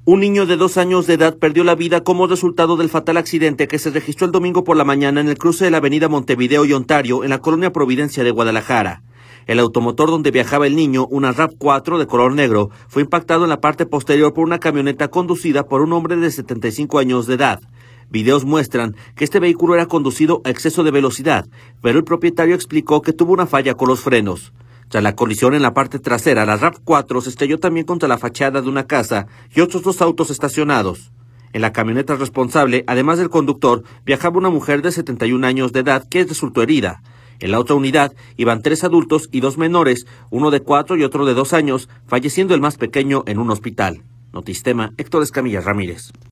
Un niño de 2 años de edad perdió la vida como resultado del fatal accidente que se registró el domingo por la mañana en el cruce de la avenida Montevideo y Ontario, en la colonia Providencia de Guadalajara. El automotor donde viajaba el niño, una RAV4 de color negro, fue impactado en la parte posterior por una camioneta conducida por un hombre de 75 años de edad. Videos muestran que este vehículo era conducido a exceso de velocidad, pero el propietario explicó que tuvo una falla con los frenos. Tras la colisión en la parte trasera, la RAV4 se estrelló también contra la fachada de una casa y otros 2 autos estacionados. En la camioneta responsable, además del conductor, viajaba una mujer de 71 años de edad que resultó herida. En la otra unidad iban 3 adultos y 2 menores, uno de 4 y otro de 2 años, falleciendo el más pequeño en un hospital. Notistema, Héctor Escamilla Ramírez.